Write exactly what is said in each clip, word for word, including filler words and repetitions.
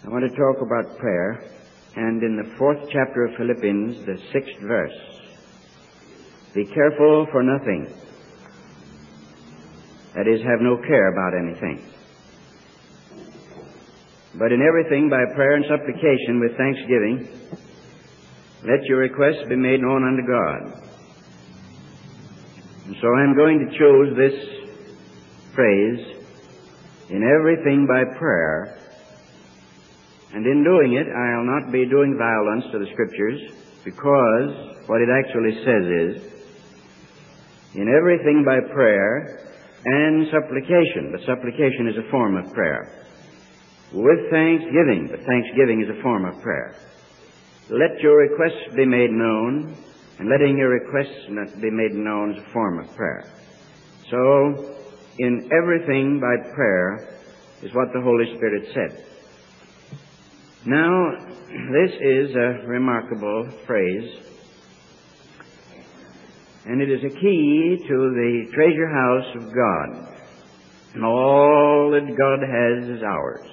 I want to talk about prayer, and in the fourth chapter of Philippians, the sixth verse. Be careful for nothing. That is, have no care about anything. But in everything, by prayer and supplication with thanksgiving, let your requests be made known unto God. And so I'm going to choose this phrase, in everything by prayer. And in doing it, I'll not be doing violence to the Scriptures, because what it actually says is, in everything by prayer and supplication. But supplication is a form of prayer. With thanksgiving, but thanksgiving is a form of prayer. Let your requests be made known, and letting your requests not be made known is a form of prayer. So, in everything by prayer is what the Holy Spirit said. Now, this is a remarkable phrase, and it is a key to the treasure house of God. And all that God has is ours.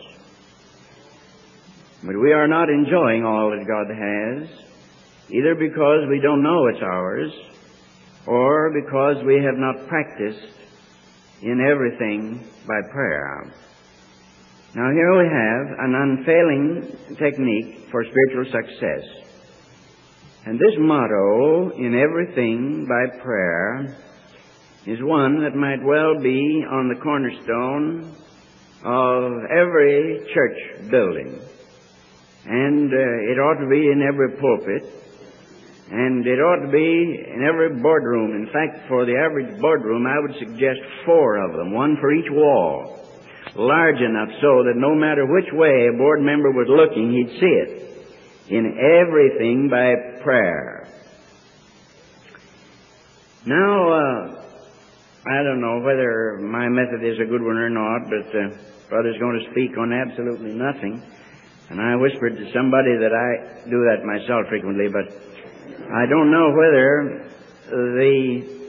But we are not enjoying all that God has, either because we don't know it's ours, or because we have not practiced in everything by prayer. Now here we have an unfailing technique for spiritual success. And this motto, in everything by prayer, is one that might well be on the cornerstone of every church building. And uh, it ought to be in every pulpit. And it ought to be in every boardroom. In fact, for the average boardroom, I would suggest four of them, one for each wall. Large enough so that no matter which way a board member was looking, he'd see it. In everything by prayer. Now, uh, I don't know whether my method is a good one or not, but uh, Brother's going to speak on absolutely nothing. And I whispered to somebody that I do that myself frequently, but I don't know whether the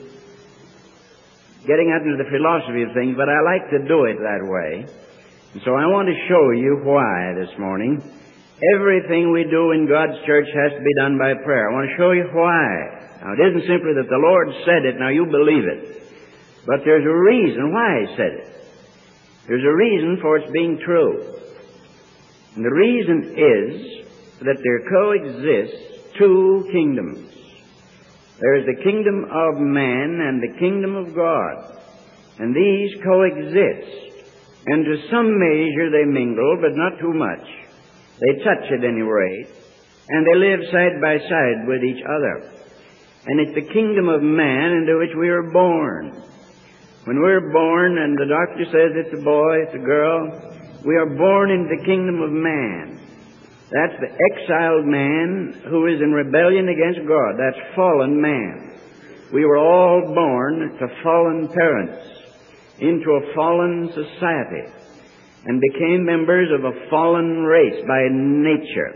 getting out into the philosophy of things, but I like to do it that way. And so I want to show you why this morning. Everything we do in God's church has to be done by prayer. I want to show you why. Now, it isn't simply that the Lord said it, now you believe it. But there's a reason why He said it. There's a reason for its being true. And the reason is that there coexist two kingdoms. There is the kingdom of man and the kingdom of God. And these coexist. And to some measure they mingle, but not too much. They touch at any rate. And they live side by side with each other. And it's the kingdom of man into which we are born. When we're born and the doctor says it's a boy, it's a girl, we are born into the kingdom of man. That's the exiled man who is in rebellion against God. That's fallen man. We were all born to fallen parents, into a fallen society, and became members of a fallen race by nature.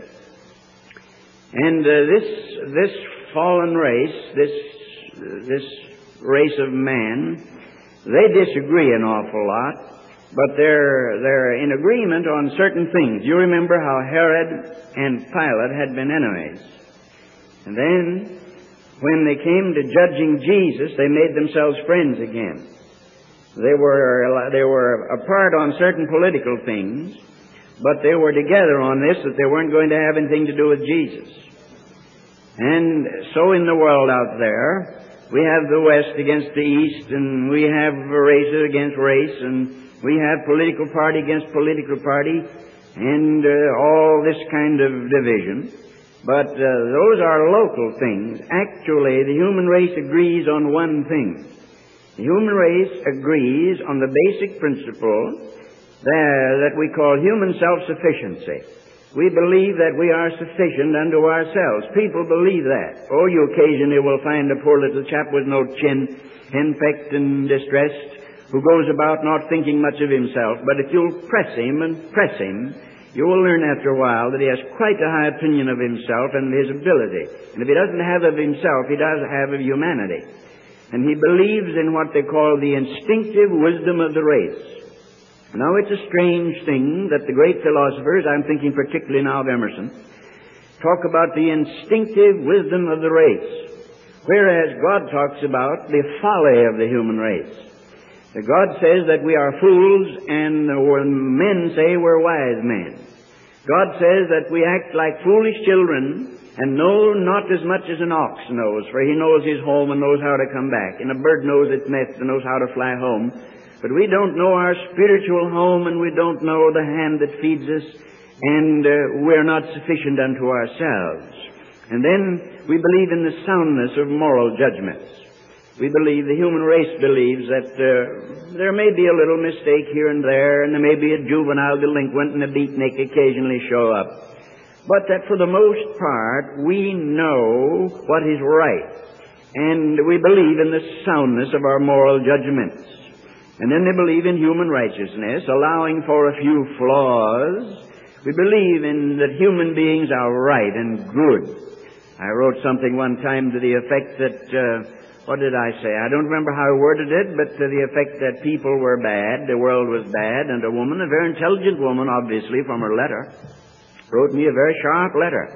And uh, this this fallen race, this this race of man, they disagree an awful lot. But they're, they're in agreement on certain things. You remember how Herod and Pilate had been enemies. And then, when they came to judging Jesus, they made themselves friends again. They were, they were apart on certain political things, but they were together on this, that they weren't going to have anything to do with Jesus. And so in the world out there, we have the West against the East, and we have races against race, and we have political party against political party, and uh, all this kind of division. But uh, those are local things. Actually, the human race agrees on one thing. The human race agrees on the basic principle that, that we call human self-sufficiency. We believe that we are sufficient unto ourselves. People believe that. Oh, you occasionally will find a poor little chap with no chin, henpecked and distressed, who goes about not thinking much of himself. But if you'll press him and press him, you will learn after a while that he has quite a high opinion of himself and his ability. And if he doesn't have of himself, he does have of humanity. And he believes in what they call the instinctive wisdom of the race. Now, it's a strange thing that the great philosophers, I'm thinking particularly now of Emerson, talk about the instinctive wisdom of the race, whereas God talks about the folly of the human race. God says that we are fools, and men say we're wise men. God says that we act like foolish children and know not as much as an ox knows, for he knows his home and knows how to come back, and a bird knows its nest and knows how to fly home. But we don't know our spiritual home, and we don't know the hand that feeds us, and uh, we're not sufficient unto ourselves. And then we believe in the soundness of moral judgments. We believe, the human race believes, that uh, there may be a little mistake here and there, and there may be a juvenile delinquent and a beatnik occasionally show up. But that for the most part, we know what is right, and we believe in the soundness of our moral judgments. And then they believe in human righteousness, allowing for a few flaws. We believe in that human beings are right and good. I wrote something one time to the effect that, uh, what did I say? I don't remember how I worded it, but to the effect that people were bad, the world was bad, and a woman, a very intelligent woman, obviously, from her letter, wrote me a very sharp letter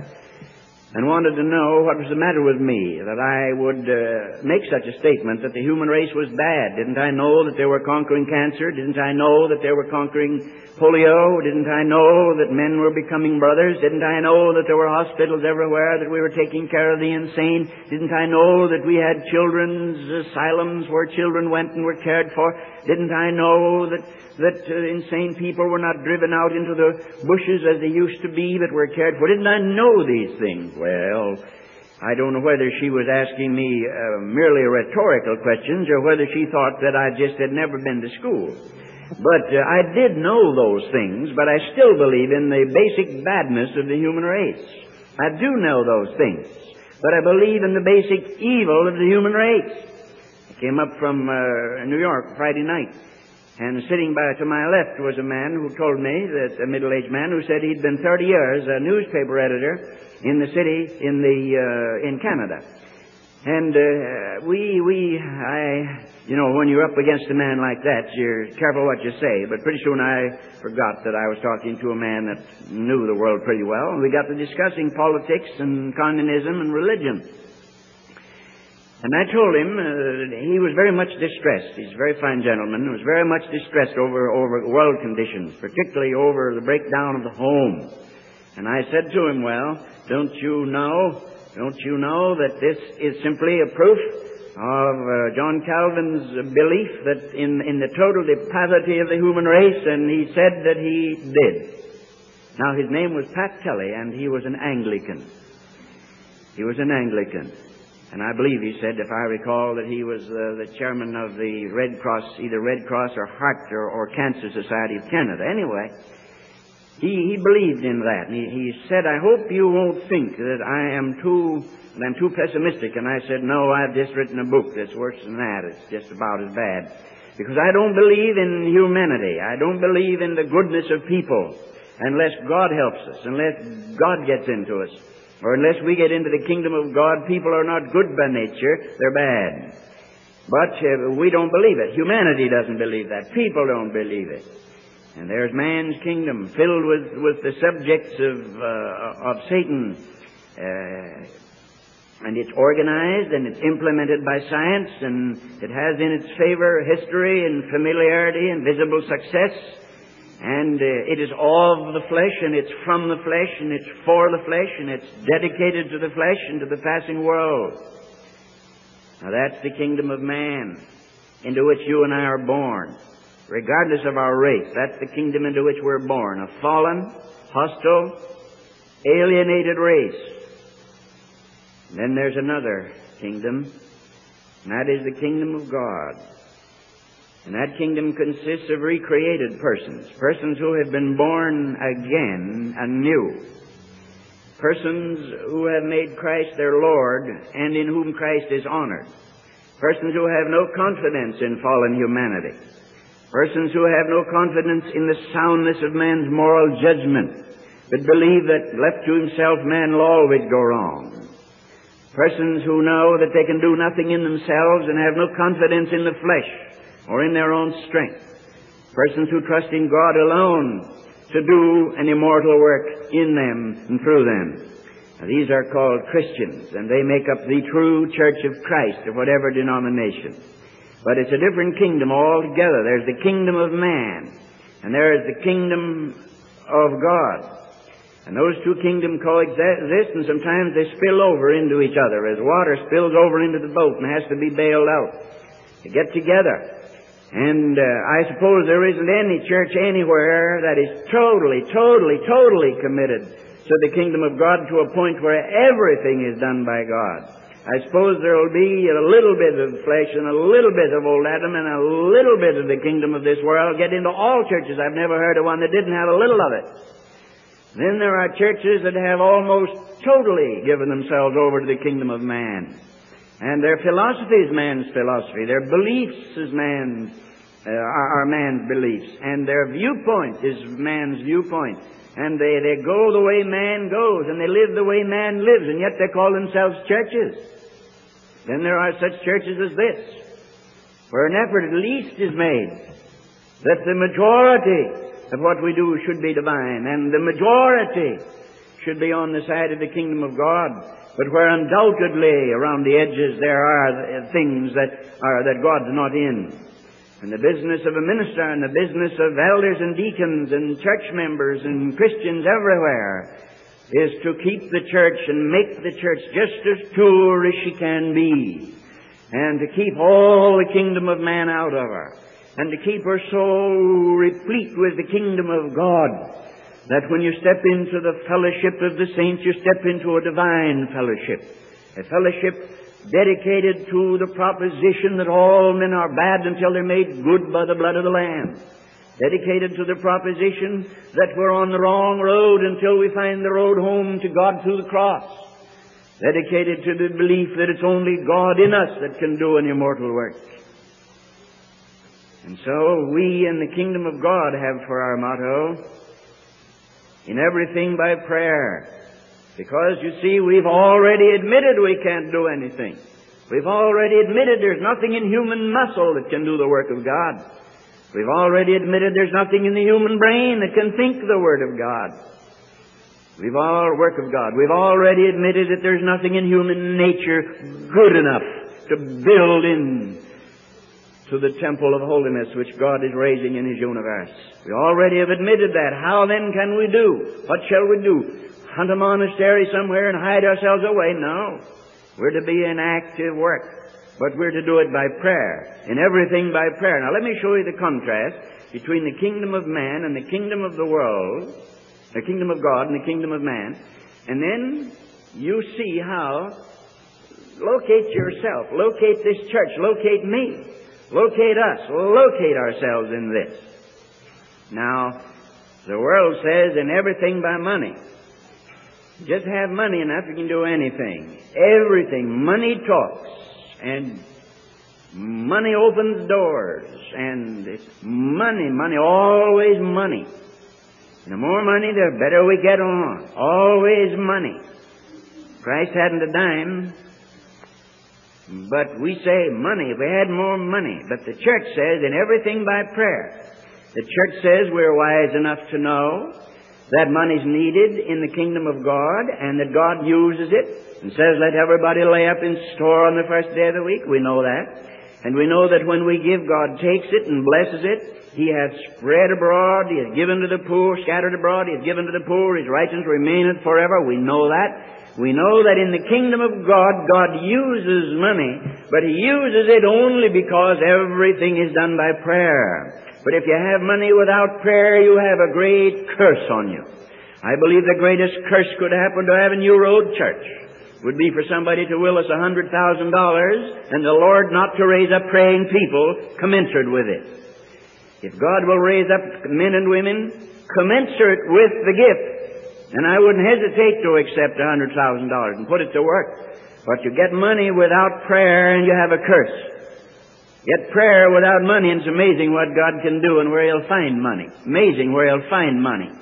and wanted to know what was the matter with me, that I would uh, make such a statement that the human race was bad. Didn't I know that they were conquering cancer? Didn't I know that they were conquering polio? Didn't I know that men were becoming brothers? Didn't I know that there were hospitals everywhere, that we were taking care of the insane? Didn't I know that we had children's asylums where children went and were cared for? Didn't I know that that uh, insane people were not driven out into the bushes as they used to be, but were cared for? Didn't I know these things? Well, I don't know whether she was asking me uh, merely rhetorical questions or whether she thought that I just had never been to school. But uh, I did know those things, but I still believe in the basic badness of the human race. I do know those things, but I believe in the basic evil of the human race. I came up from uh, New York Friday night, and sitting by to my left was a man who told me, that a middle-aged man who said he'd been thirty years a newspaper editor in the city in the uh, in Canada. And uh, we we I you know when you're up against a man like that, you're careful what you say. But pretty soon I forgot that I was talking to a man that knew the world pretty well, and we got to discussing politics and communism and religion. And I told him uh, he was very much distressed. He's a very fine gentleman. He was very much distressed over, over world conditions, particularly over the breakdown of the home. And I said to him, well, don't you know, don't you know that this is simply a proof of uh, John Calvin's belief that in, in the total depravity of the human race? And he said that he did. Now, his name was Pat Kelly, and he was an Anglican. He was an Anglican. And I believe, he said, if I recall, that he was uh, the chairman of the Red Cross, either Red Cross or Heart or, or Cancer Society of Canada. Anyway, he, he believed in that. And he, he said, I hope you won't think that I am too, that I'm too pessimistic. And I said, no, I've just written a book that's worse than that. It's just about as bad. Because I don't believe in humanity. I don't believe in the goodness of people unless God helps us, unless God gets into us. Or unless we get into the kingdom of God, people are not good by nature, they're bad. But uh, we don't believe it. Humanity doesn't believe that. People don't believe it. And there's man's kingdom filled with, with the subjects of, uh, of Satan. Uh, and it's organized and it's implemented by science, and it has in its favor history and familiarity and visible success. And uh, it is of the flesh, and it's from the flesh, and it's for the flesh, and it's dedicated to the flesh and to the passing world. Now that's the kingdom of man, into which you and I are born, regardless of our race. That's the kingdom into which we're born, a fallen, hostile, alienated race. And then there's another kingdom, and that is the kingdom of God. And that kingdom consists of recreated persons, persons who have been born again anew, persons who have made Christ their Lord and in whom Christ is honored, persons who have no confidence in fallen humanity, persons who have no confidence in the soundness of man's moral judgment, but believe that left to himself man will always go wrong, persons who know that they can do nothing in themselves and have no confidence in the flesh or in their own strength. Persons who trust in God alone to do an immortal work in them and through them. Now, these are called Christians, and they make up the true Church of Christ of whatever denomination. But it's a different kingdom altogether. There's the kingdom of man, and there is the kingdom of God. And those two kingdoms coexist, and sometimes they spill over into each other as water spills over into the boat and has to be bailed out. They get together. And uh, I suppose there isn't any church anywhere that is totally, totally, totally committed to the kingdom of God to a point where everything is done by God. I suppose there will be a little bit of flesh and a little bit of old Adam and a little bit of the kingdom of this world get into all churches. I've never heard of one that didn't have a little of it. Then there are churches that have almost totally given themselves over to the kingdom of man. And their philosophy is man's philosophy. Their beliefs is man's, uh, are, are man's beliefs. And their viewpoint is man's viewpoint. And they, they go the way man goes, and they live the way man lives, and yet they call themselves churches. Then there are such churches as this, where an effort at least is made that the majority of what we do should be divine, and the majority should be on the side of the kingdom of God, but where undoubtedly around the edges there are things that are that God's not in. And the business of a minister and the business of elders and deacons and church members and Christians everywhere is to keep the church and make the church just as pure as she can be, and to keep all the kingdom of man out of her, and to keep her so replete with the kingdom of God that when you step into the fellowship of the saints, you step into a divine fellowship, a fellowship dedicated to the proposition that all men are bad until they're made good by the blood of the Lamb, dedicated to the proposition that we're on the wrong road until we find the road home to God through the cross, dedicated to the belief that it's only God in us that can do an immortal work. And so we in the kingdom of God have for our motto, in everything by prayer. Because, you see, we've already admitted we can't do anything. We've already admitted there's nothing in human muscle that can do the work of God. We've already admitted there's nothing in the human brain that can think the Word of God. We've all work of God. We've already admitted that there's nothing in human nature good enough to build in to the temple of holiness which God is raising in His universe. We already have admitted that. How then can we do? What shall we do? Hunt a monastery somewhere and hide ourselves away? No. We're to be in active work, but we're to do it by prayer, in everything by prayer. Now let me show you the contrast between the kingdom of man and the kingdom of the world, the kingdom of God and the kingdom of man, and then you see how, locate yourself, locate this church, locate me, locate us, locate ourselves in this. Now, the world says in everything by money. Just have money enough, you can do anything. Everything. Money talks, and money opens doors, and it's money, money, always money. The more money, the better we get on. Always money. Christ hadn't a dime, but we say money. If we had more money. But the church says in everything by prayer. The church says we're wise enough to know that money's needed in the kingdom of God, and that God uses it, and says let everybody lay up in store on the first day of the week. We know that. And we know that when we give, God takes it and blesses it. He hath spread abroad, He hath given to the poor, scattered abroad, He hath given to the poor, His righteousness remaineth forever. We know that. We know that in the kingdom of God, God uses money, but He uses it only because everything is done by prayer. But if you have money without prayer, you have a great curse on you. I believe the greatest curse could happen to Avenue Road Church would be for somebody to will us a hundred thousand dollars and the Lord not to raise up praying people commensurate with it. If God will raise up men and women commensurate with the gift, then I wouldn't hesitate to accept a hundred thousand dollars and put it to work. But you get money without prayer and you have a curse. Get prayer without money, and it's amazing what God can do and where He'll find money. Amazing where He'll find money.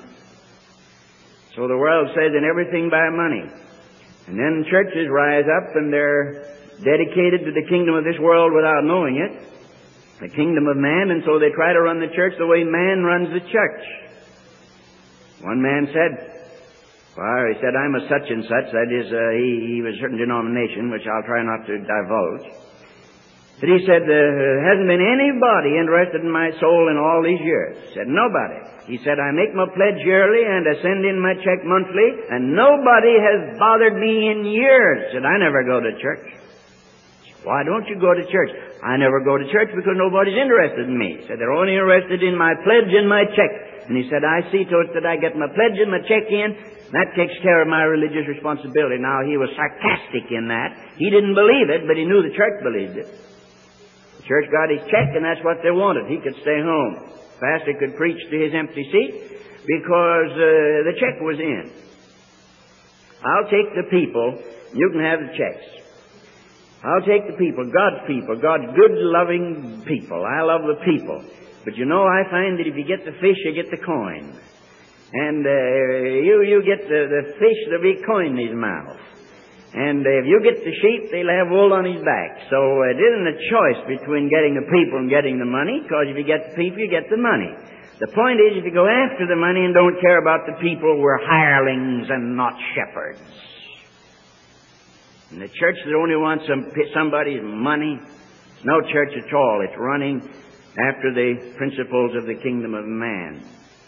So the world says in everything by money. And then churches rise up and they're dedicated to the kingdom of this world without knowing it. the kingdom of man, and so they try to run the church the way man runs the church. One man said, well, he said, I'm a such and such, that is, uh, he, he was a certain denomination, which I'll try not to divulge. But he said, there hasn't been anybody interested in my soul in all these years. He said, nobody. He said, I make my pledge yearly and I send in my check monthly, and nobody has bothered me in years. He said, I never go to church. Why don't you go to church? I never go to church because nobody's interested in me. He said, they're only interested in my pledge and my check. And he said, I see to it that I get my pledge and my check in. That takes care of my religious responsibility. Now, he was sarcastic in that. He didn't believe it, but he knew the church believed it. The church got his check, and that's what they wanted. He could stay home. Pastor could preach to his empty seat because uh, the check was in. I'll take the people. You can have the checks. I'll take the people, God's people, God's good, loving people. I love the people. But you know, I find that if you get the fish, you get the coin. And uh, you you get the, the fish, there'll be coin in his mouth. And uh, if you get the sheep, they'll have wool on his back. So uh, it isn't a choice between getting the people and getting the money, because if you get the people, you get the money. The point is, if you go after the money and don't care about the people, we're hirelings and not shepherds. And the church that only wants some, somebody's money, it's no church at all. It's running after the principles of the kingdom of man.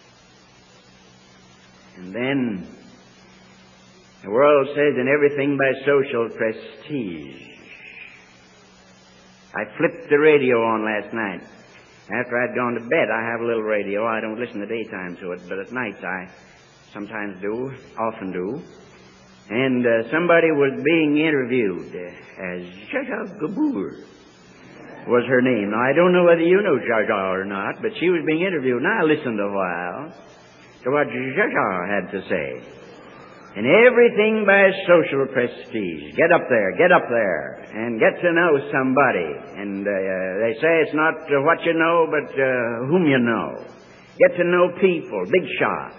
And then the world says in everything by social prestige. I flipped the radio on last night. After I'd gone to bed, I have a little radio. I don't listen the daytime to it, but at night I sometimes do, often do. And uh, somebody was being interviewed uh, as Zsa Zsa Gabor was her name. Now, I don't know whether you know Zsa Zsa or not, but she was being interviewed. And I listened a while to what Zsa Zsa had to say. And everything by social prestige. Get up there, get up there, and get to know somebody. And uh, they say it's not uh, what you know, but uh, whom you know. Get to know people, big shots.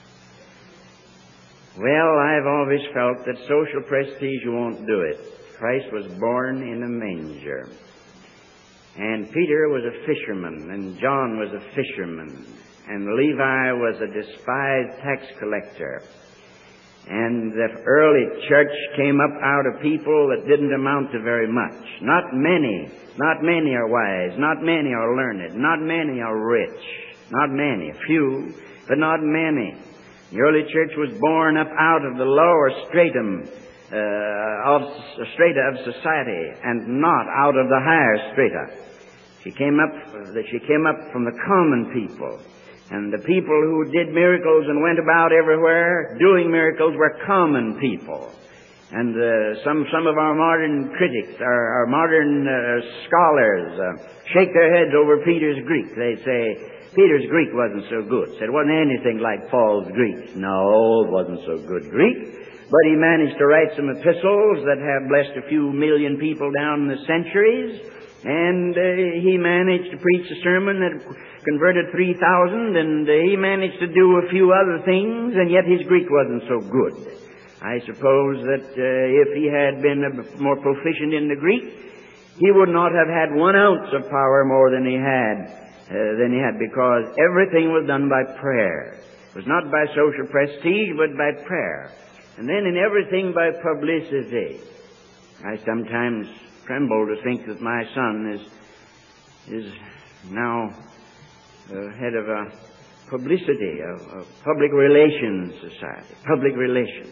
Well, I've always felt that social prestige won't do it. Christ was born in a manger. And Peter was a fisherman, and John was a fisherman, and Levi was a despised tax collector. And the early church came up out of people that didn't amount to very much. Not many, not many are wise, not many are learned, not many are rich, not many, few, but not many. The early church was born up out of the lower stratum uh, of strata of society, and not out of the higher strata. She came up. She came up from the common people, and the people who did miracles and went about everywhere doing miracles were common people. And uh, some some of our modern critics, our, our modern uh, scholars, uh, shake their heads over Peter's Greek. They say Peter's Greek wasn't so good. Said it wasn't anything like Paul's Greek. No, it wasn't so good Greek. But he managed to write some epistles that have blessed a few million people down the centuries. And uh, he managed to preach a sermon that converted three thousand. And uh, he managed to do a few other things. And yet his Greek wasn't so good. I suppose that uh, if he had been a more proficient in the Greek, he would not have had one ounce of power more than he had. Uh, than he had, because everything was done by prayer. It was not by social prestige, but by prayer. And then in everything by publicity. I sometimes tremble to think that my son is is now uh, head of a publicity, a, a public relations society, public relations.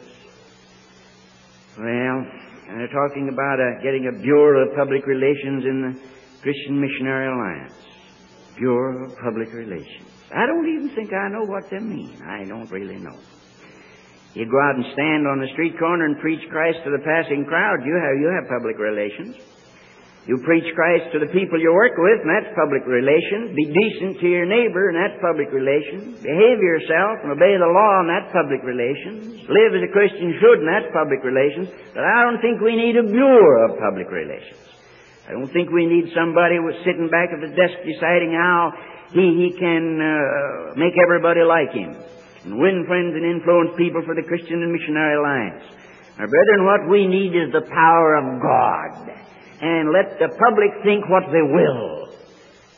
Well, they're talking about uh, getting a Bureau of Public Relations in the Christian Missionary Alliance. Bureau of Public Relations. I don't even think I know what they mean. I don't really know. You go out and stand on the street corner and preach Christ to the passing crowd. You have, you have public relations. You preach Christ to the people you work with, and that's public relations. Be decent to your neighbor, and that's public relations. Behave yourself and obey the law, and that's public relations. Live as a Christian should, and that's public relations. But I don't think we need a Bureau of Public Relations. I don't think we need somebody who's sitting back at the desk deciding how he, he can uh, make everybody like him and win friends and influence people for the Christian and Missionary Alliance. Now, brethren, what we need is the power of God. And let the public think what they will.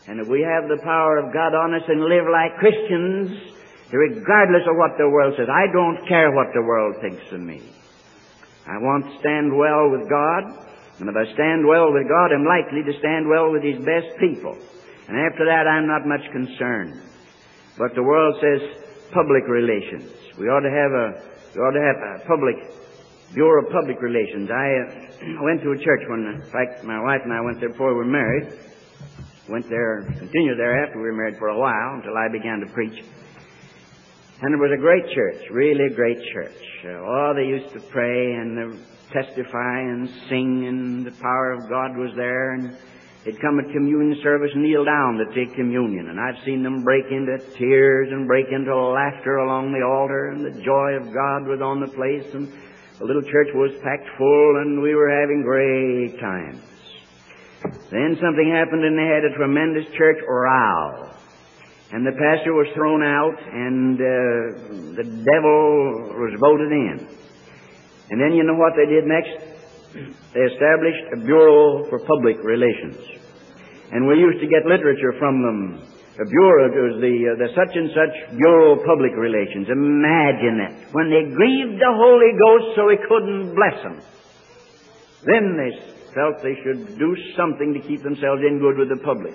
And if we have the power of God on us and live like Christians, regardless of what the world says, I don't care what the world thinks of me. I want to stand well with God, and if I stand well with God, I'm likely to stand well with His best people. And after that, I'm not much concerned. But the world says public relations. We ought to have a, we ought to have a public, Bureau of Public Relations. I uh, went to a church when, in fact, my wife and I went there before we were married. Went there, continued there after we were married for a while until I began to preach. And it was a great church, really a great church. Uh, oh, they used to pray and uh, testify and sing, and the power of God was there. And they'd come at communion service and kneel down to take communion. And I've seen them break into tears and break into laughter along the altar, and the joy of God was on the place. And the little church was packed full, and we were having great times. Then something happened, and they had a tremendous church row. And the pastor was thrown out, and uh, the devil was voted in. And then you know what they did next? They established a Bureau for Public Relations. And we used to get literature from them. The Bureau, it was the, uh, the such and such Bureau of Public Relations. Imagine it. When they grieved the Holy Ghost so He couldn't bless them. Then they felt they should do something to keep themselves in good with the public.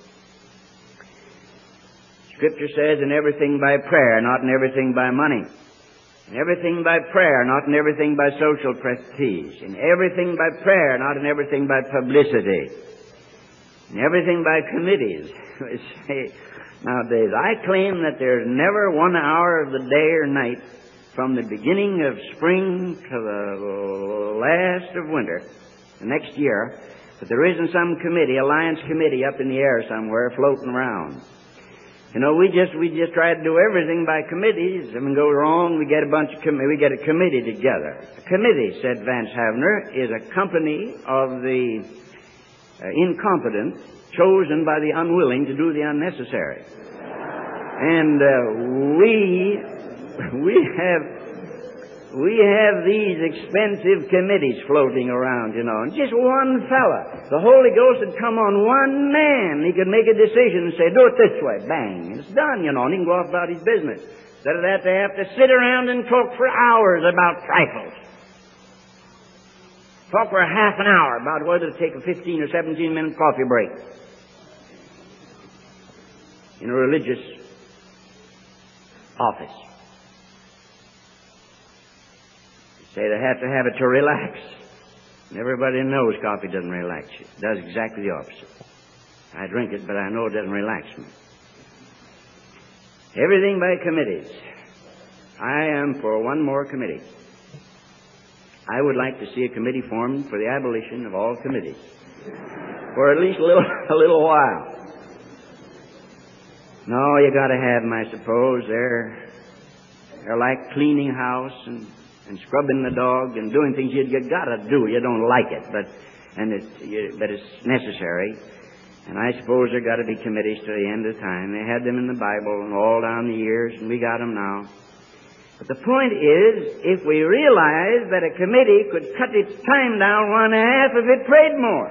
Scripture says, in everything by prayer, not in everything by money. In everything by prayer, not in everything by social prestige. In everything by prayer, not in everything by publicity. In everything by committees. We say nowadays, I claim that there's never one hour of the day or night from the beginning of spring to the last of winter, the next year, but there isn't some committee, alliance committee up in the air somewhere floating around. You know, we just we just try to do everything by committees. If it goes wrong, we get a bunch of com- we get a committee together. A committee, said Vance Havner, is a company of the uh, incompetent chosen by the unwilling to do the unnecessary. And uh, we we have. We have these expensive committees floating around, you know, and just one fella. The Holy Ghost had come on one man. He could make a decision and say, do it this way. Bang. And it's done, you know, and he can go off about his business. Instead of that, they have to sit around and talk for hours about trifles. Talk for a half an hour about whether to take a fifteen or seventeen minute coffee break in a religious office. Say they have to have it to relax. And everybody knows coffee doesn't relax you. It does exactly the opposite. I drink it, but I know it doesn't relax me. Everything by committees. I am for one more committee. I would like to see a committee formed for the abolition of all committees. For at least a little, a little while. No, you gotta have them, I suppose. They're, they're like cleaning house and and scrubbing the dog and doing things you, you gotta do. You don't like it, but and it, you, but it's necessary. And I suppose there got to be committees to the end of time. They had them in the Bible and all down the years, and we got them now. But the point is, if we realize that a committee could cut its time down one half if it prayed more.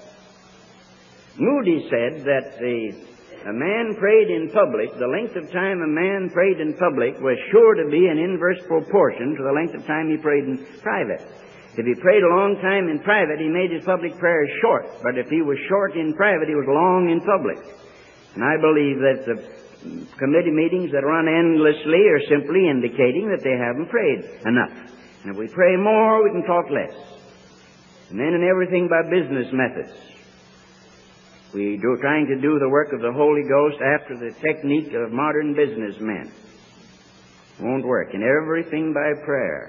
Moody said that the A man prayed in public, the length of time a man prayed in public was sure to be an inverse proportion to the length of time he prayed in private. If he prayed a long time in private, he made his public prayers short. But if he was short in private, he was long in public. And I believe that the committee meetings that run endlessly are simply indicating that they haven't prayed enough. And if we pray more, we can talk less. And then in everything by business methods. We do trying to do the work of the Holy Ghost after the technique of modern businessmen. Won't work. And everything by prayer.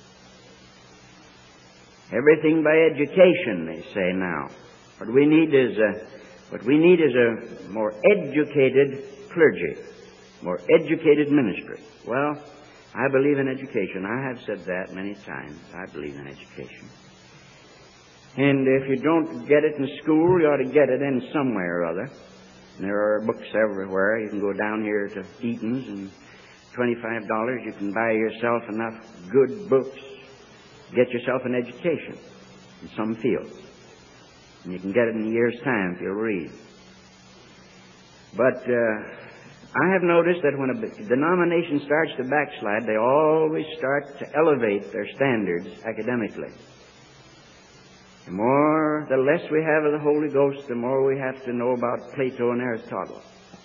Everything by education, they say now. What we need is a, what we need is a more educated clergy, more educated ministry. Well, I believe in education. I have said that many times. I believe in education. And if you don't get it in school, you ought to get it in somewhere or other. And there are books everywhere. You can go down here to Eaton's, and twenty-five dollars you can buy yourself enough good books. Get yourself an education in some field. And you can get it in a year's time if you'll read. But uh, I have noticed that when a denomination starts to backslide, they always start to elevate their standards academically. The more, the less we have of the Holy Ghost, the more we have to know about Plato and Aristotle.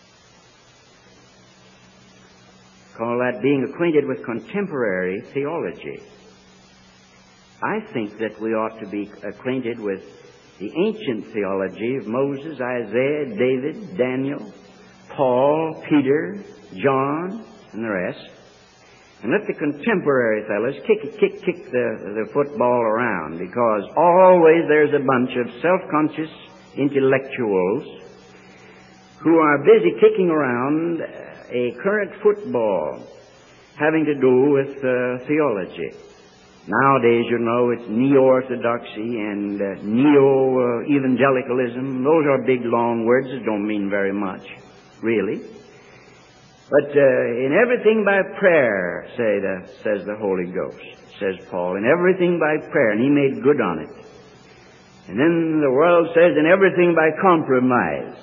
Call that being acquainted with contemporary theology. I think that we ought to be acquainted with the ancient theology of Moses, Isaiah, David, Daniel, Paul, Peter, John, and the rest. And let the contemporary fellows kick, kick, kick the, the football around, because always there's a bunch of self-conscious intellectuals who are busy kicking around a current football having to do with uh, theology. Nowadays, you know, it's neo-orthodoxy and uh, neo-evangelicalism. Those are big, long words that don't mean very much, really. But uh, in everything by prayer, say the, says the Holy Ghost, says Paul, in everything by prayer, and he made good on it. And then the world says, in everything by compromise.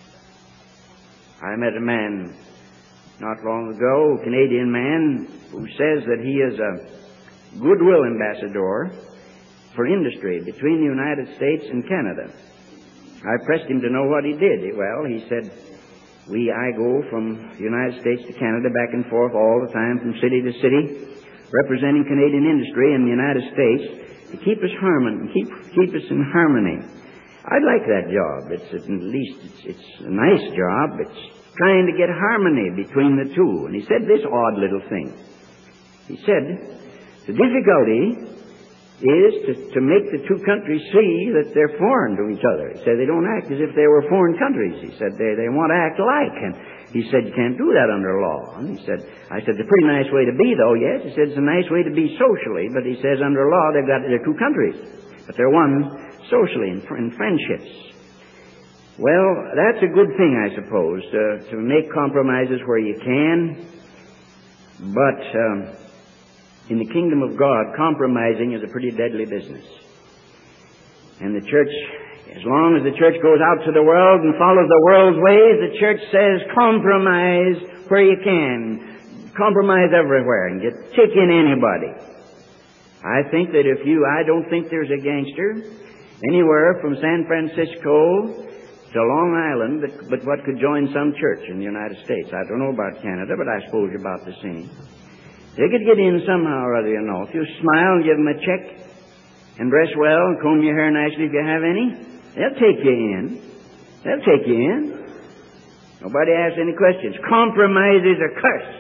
I met a man not long ago, a Canadian man, who says that he is a goodwill ambassador for industry between the United States and Canada. I pressed him to know what he did. Well, he said, We, I go from the United States to Canada back and forth all the time from city to city, representing Canadian industry in the United States to keep us harmon, keep keep us in harmony. I'd like that job. It's at least it's, it's a nice job. It's trying to get harmony between the two. And he said this odd little thing. He said the difficulty is to, to make the two countries see that they're foreign to each other. He said they don't act as if they were foreign countries. He said they, they want to act alike. And he said you can't do that under law. And he said, I said, it's a pretty nice way to be, though, yes. He said it's a nice way to be socially, but he says under law they've got, they're two countries. But they're one socially in, in friendships. Well, that's a good thing, I suppose, to, to make compromises where you can. But um, in the kingdom of God, compromising is a pretty deadly business. And the church, as long as the church goes out to the world and follows the world's ways, the church says compromise where you can. Compromise everywhere and get take in anybody. I think that if you, I don't think there's a gangster anywhere from San Francisco to Long Island but, but what could join some church in the United States. I don't know about Canada, but I suppose you're about the same. They could get in somehow or other, you know. If you smile and give them a check and dress well and comb your hair nicely if you have any, they'll take you in. They'll take you in. Nobody asks any questions. Compromise is a curse.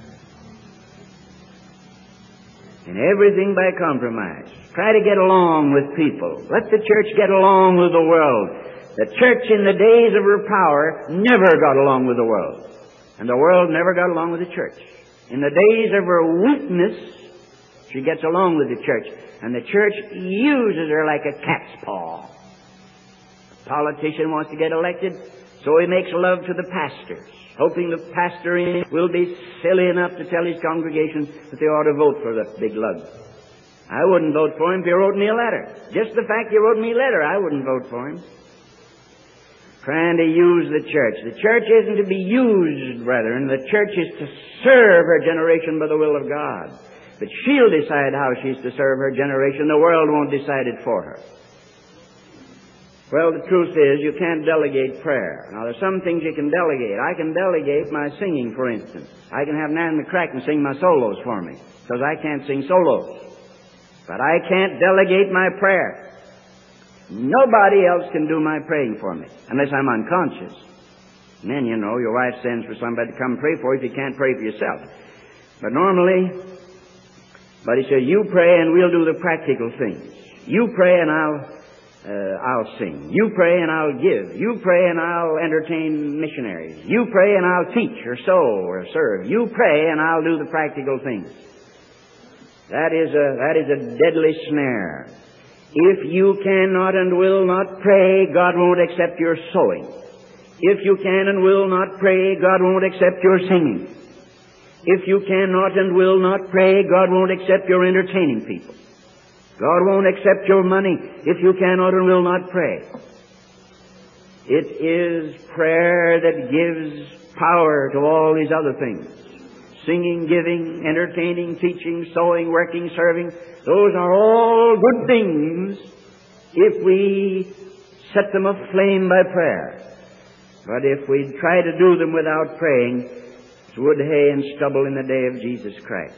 And everything by compromise. Try to get along with people. Let the church get along with the world. The church in the days of her power never got along with the world. And the world never got along with the church. In the days of her weakness, she gets along with the church. And the church uses her like a cat's paw. A politician wants to get elected, so he makes love to the pastors, hoping the pastor will be silly enough to tell his congregation that they ought to vote for the big lug. I wouldn't vote for him if he wrote me a letter. Just the fact he wrote me a letter, I wouldn't vote for him. Trying to use the church. The church isn't to be used, brethren. The church is to serve her generation by the will of God. But she'll decide how she's to serve her generation. The world won't decide it for her. Well, the truth is, you can't delegate prayer. Now, there's some things you can delegate. I can delegate my singing, for instance. I can have Nan McCracken sing my solos for me, because I can't sing solos. But I can't delegate my prayer. Nobody else can do my praying for me, unless I'm unconscious. And then, you know, your wife sends for somebody to come pray for you if you can't pray for yourself. But normally, but he says, you pray and we'll do the practical things. You pray and I'll, uh, I'll sing. You pray and I'll give. You pray and I'll entertain missionaries. You pray and I'll teach or sow or serve. You pray and I'll do the practical things. That is a, that is a deadly snare. If you cannot and will not pray, God won't accept your sowing. If you can and will not pray, God won't accept your singing. If you cannot and will not pray, God won't accept your entertaining people. God won't accept your money if you cannot and will not pray. It is prayer that gives power to all these other things. Singing, giving, entertaining, teaching, sowing, working, serving. Those are all good things if we set them aflame by prayer. But if we try to do them without praying, it's wood, hay, and stubble in the day of Jesus Christ.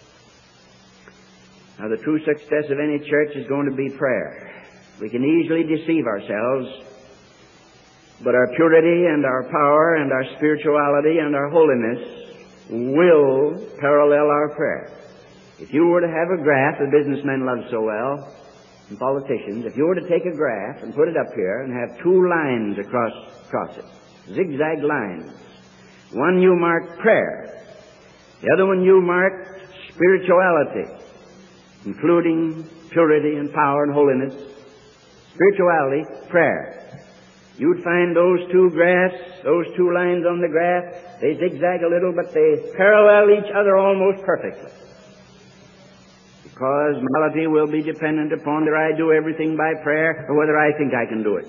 Now, the true success of any church is going to be prayer. We can easily deceive ourselves, but our purity and our power and our spirituality and our holiness will parallel our prayer. If you were to have a graph the businessmen love so well, and politicians, if you were to take a graph and put it up here and have two lines across, across it, zigzag lines, one you mark prayer, the other one you mark spirituality, including purity and power and holiness, spirituality, prayer. You'd find those two graphs, those two lines on the graph, they zigzag a little, but they parallel each other almost perfectly. Because morality will be dependent upon whether I do everything by prayer or whether I think I can do it.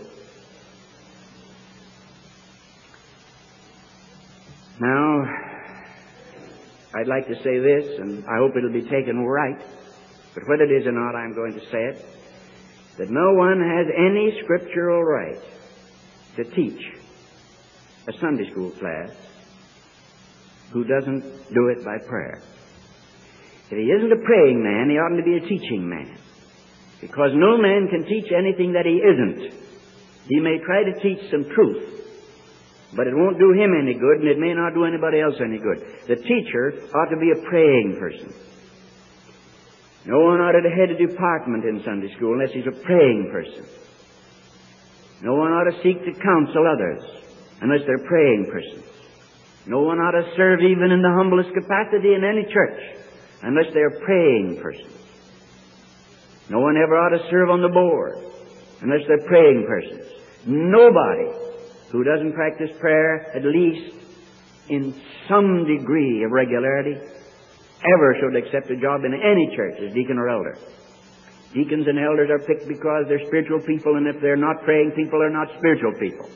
Now, I'd like to say this, and I hope it'll be taken right, but whether it is or not, I'm going to say it, that no one has any scriptural right to teach a Sunday school class who doesn't do it by prayer. If he isn't a praying man, he ought to be a teaching man. Because no man can teach anything that he isn't. He may try to teach some truth, but it won't do him any good, and it may not do anybody else any good. The teacher ought to be a praying person. No one ought to head a department in Sunday school unless he's a praying person. No one ought to seek to counsel others unless they're praying persons. No one ought to serve even in the humblest capacity in any church unless they're praying persons. No one ever ought to serve on the board unless they're praying persons. Nobody who doesn't practice prayer, at least in some degree of regularity, ever should accept a job in any church as deacon or elder. Deacons and elders are picked because they're spiritual people, and if they're not praying people, they're not spiritual people.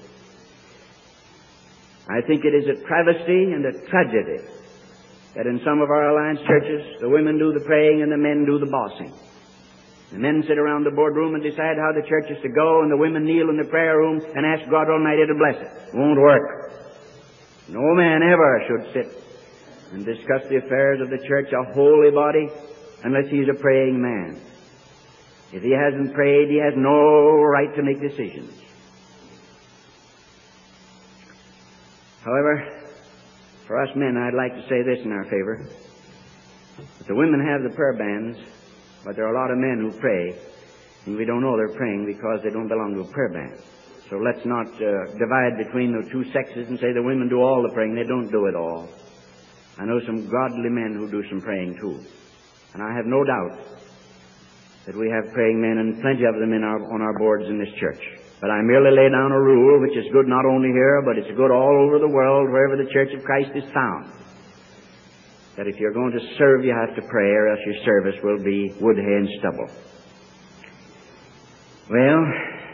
I think it is a travesty and a tragedy that in some of our alliance churches, the women do the praying and the men do the bossing. The men sit around the boardroom and decide how the church is to go, and the women kneel in the prayer room and ask God Almighty to bless it. It won't work. No man ever should sit and discuss the affairs of the church, a holy body, unless he's a praying man. If he hasn't prayed, he has no right to make decisions. However, for us men, I'd like to say this in our favor. That the women have the prayer bands, but there are a lot of men who pray, and we don't know they're praying because they don't belong to a prayer band. So let's not uh, divide between the two sexes and say the women do all the praying. They don't do it all. I know some godly men who do some praying too. And I have no doubt that we have praying men, and plenty of them in our, on our boards in this church. But I merely lay down a rule which is good not only here, but it's good all over the world, wherever the Church of Christ is found. That if you're going to serve, you have to pray, or else your service will be wood, hay, and stubble. Well,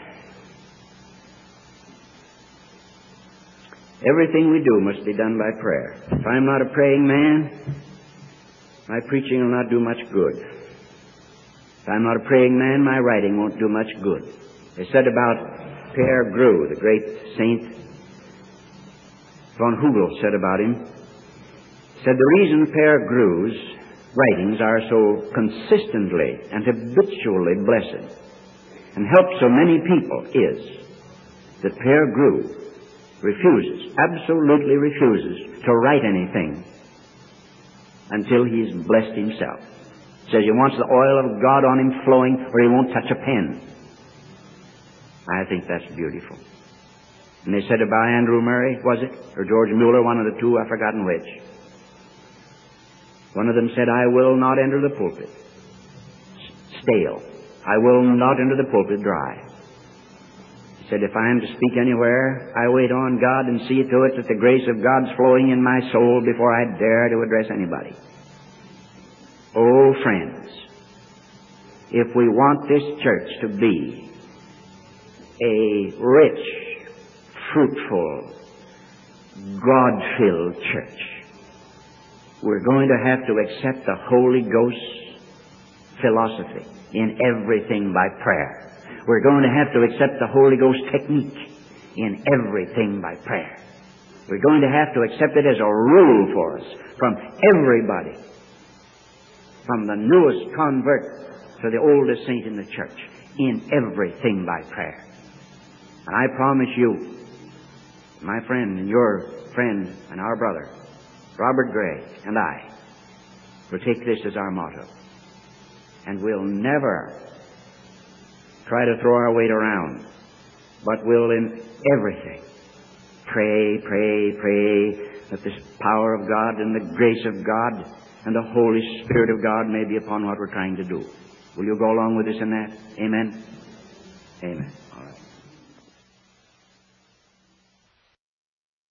everything we do must be done by prayer. If I'm not a praying man, my preaching will not do much good. If I'm not a praying man, my writing won't do much good. They said about Père Grou, the great saint, von Hugel said about him, said the reason Père Grou's writings are so consistently and habitually blessed and help so many people is that Père Grou refuses, absolutely refuses to write anything until he's blessed himself. Says he wants the oil of God on him flowing, or he won't touch a pen. I think that's beautiful. And they said about Andrew Murray, was it? Or George Mueller, one of the two, I've forgotten which. One of them said, I will not enter the pulpit stale. I will not enter the pulpit dry. He said, if I am to speak anywhere, I wait on God and see to it that the grace of God's flowing in my soul before I dare to address anybody. Oh, friends, if we want this church to be a rich, fruitful, God-filled church, we're going to have to accept the Holy Ghost philosophy in everything by prayer. We're going to have to accept the Holy Ghost technique in everything by prayer. We're going to have to accept it as a rule for us from everybody, from the newest convert to the oldest saint in the church, in everything by prayer. And I promise you, my friend and your friend and our brother, Robert Gray and I, will take this as our motto. And we'll never try to throw our weight around, but we'll in everything pray, pray, pray that the power of God and the grace of God and the Holy Spirit of God may be upon what we're trying to do. Will you go along with us in that? Amen? Amen. All right.